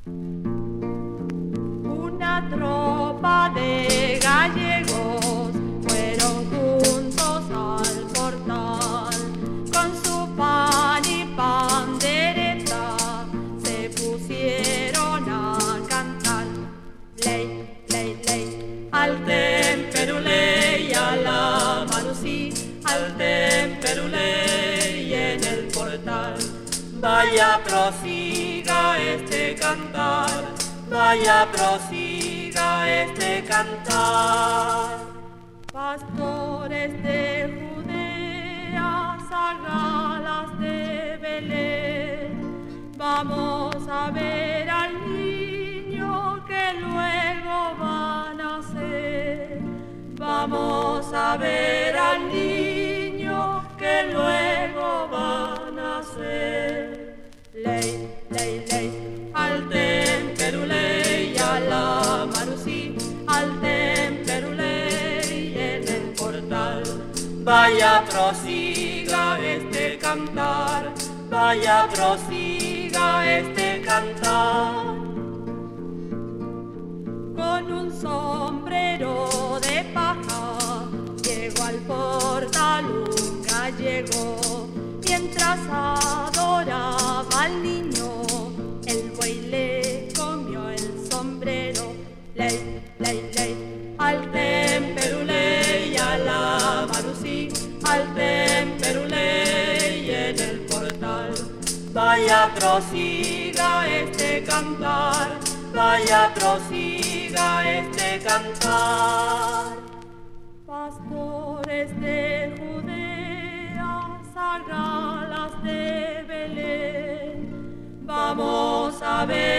Una tropa de gallegos fueron juntos al portal, con su pan y pandereta se pusieron a cantar. Ley, ley, ley, al temperuley, a la marusí, al temperuley en el portal. Vaya prosiga este cantar, vaya prosiga este cantar. Pastores de Judea, zagalas de Belén, vamos a ver al niño que luego va a nacer. Vamos a ver al niño que luego va a nacer. Ley, ley, ley, al temperuley, a la marusí, al temperuley en el portal. Vaya prosiga este cantar, vaya prosiga este cantar. Con un sombrero de paja llegó al portal un gallego. Mientras adoraba al niño, el buey le comió el sombrero. Ley, ley, ley, al temperuley, a la marusí, al temperuley en el portal. Vaya prosiga este cantar, vaya prosiga este cantar. Pastores de Judea, zagalas de Belén, vamos a ver